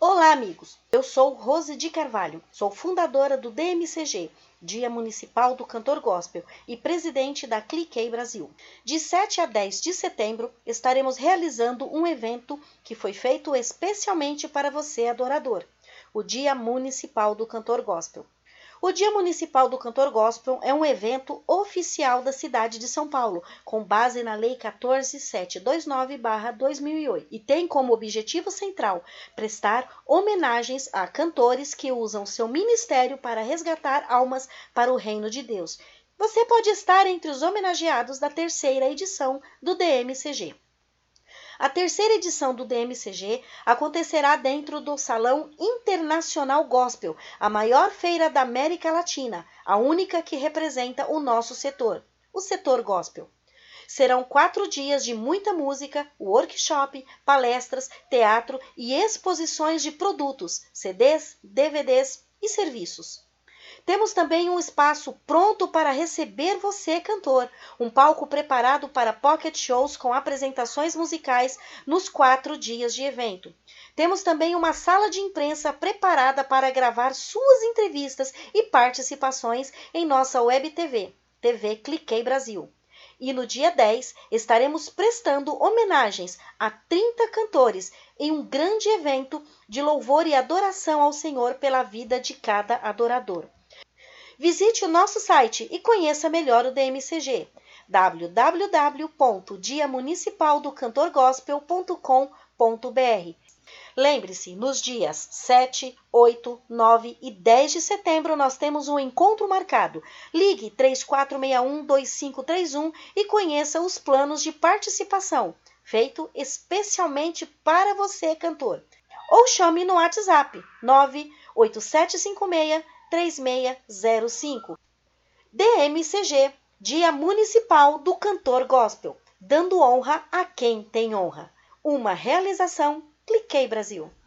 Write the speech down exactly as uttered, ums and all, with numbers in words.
Olá, amigos! Eu sou Rose de Carvalho, sou fundadora do D M C G, Dia Municipal do Cantor Gospel, e presidente da Cliquei Brasil. De sete a dez de setembro, estaremos realizando um evento que foi feito especialmente para você, adorador, o Dia Municipal do Cantor Gospel. O Dia Municipal do Cantor Gospel é um evento oficial da cidade de São Paulo, com base na Lei quatorze mil setecentos e vinte e nove barra dois mil e oito, e tem como objetivo central prestar homenagens a cantores que usam seu ministério para resgatar almas para o reino de Deus. Você pode estar entre os homenageados da terceira edição do D M C G. A terceira edição do D M C G acontecerá dentro do Salão Internacional Gospel, a maior feira da América Latina, a única que representa o nosso setor, o setor gospel. Serão quatro dias de muita música, workshop, palestras, teatro e exposições de produtos, C Ds, D V Ds e serviços. Temos também um espaço pronto para receber você, cantor, um palco preparado para pocket shows com apresentações musicais nos quatro dias de evento. Temos também uma sala de imprensa preparada para gravar suas entrevistas e participações em nossa web T V, T V Cliquei Brasil. E no dia dez estaremos prestando homenagens a trinta cantores em um grande evento de louvor e adoração ao Senhor pela vida de cada adorador. Visite o nosso site e conheça melhor o D M C G, w w w ponto dia municipal do cantor gospel ponto com ponto b r. Lembre-se, nos dias sete, oito, nove e dez de setembro nós temos um encontro marcado. Ligue três quatro seis um, dois cinco três um e conheça os planos de participação, feito especialmente para você, cantor. Ou chame no WhatsApp nove oito sete cinco seis, três seis zero cinco. D M C G, Dia Municipal do Cantor Gospel, dando honra a quem tem honra. Uma realização Cliquei Brasil.